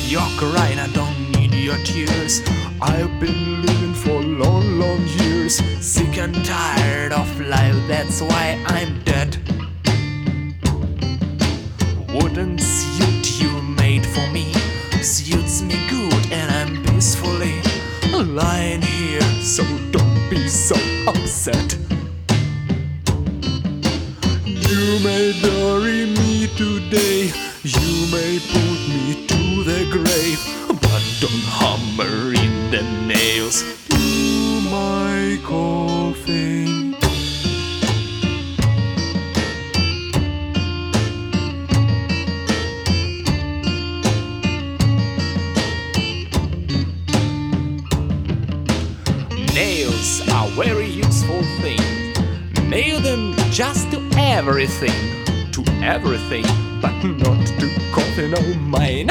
your crying, I don't need your tears. I've been living for long, long years, sick and tired of life, that's why I'm dead. Wooden suit you made for me suits me good, and I'm peacefully lying here, so don't be so upset. You may bury me today, you may put me to the grave, but don't hammer in the nails to my coffin. Nails are very useful thing. Nail them just to everything, but not to coffin of mine.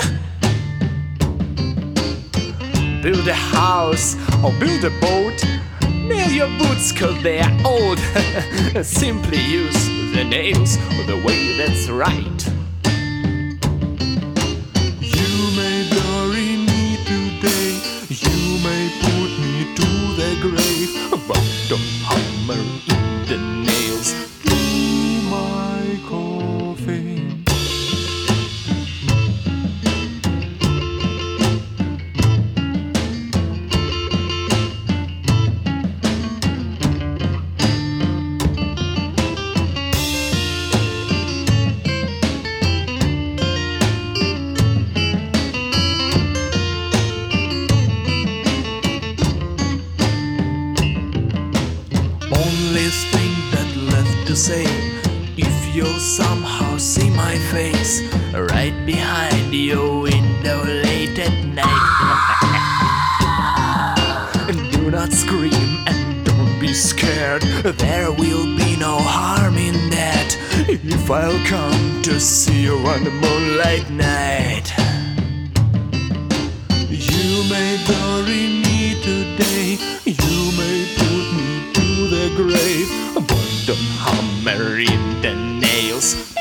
Build a house or build a boat, nail your boots 'cause they are old. Simply use the nails the way that's right. You may bury me today, you may put me to the grave, but don't hammer in the nails to my coffin. Only thing that left to say, if you somehow see my face right behind your window late at night, do not scream and don't be scared, there will be no harm in that, if I'll come to see you on the moonlight night. You may bury me today, you may put me to the grave, but don't hammer in the nails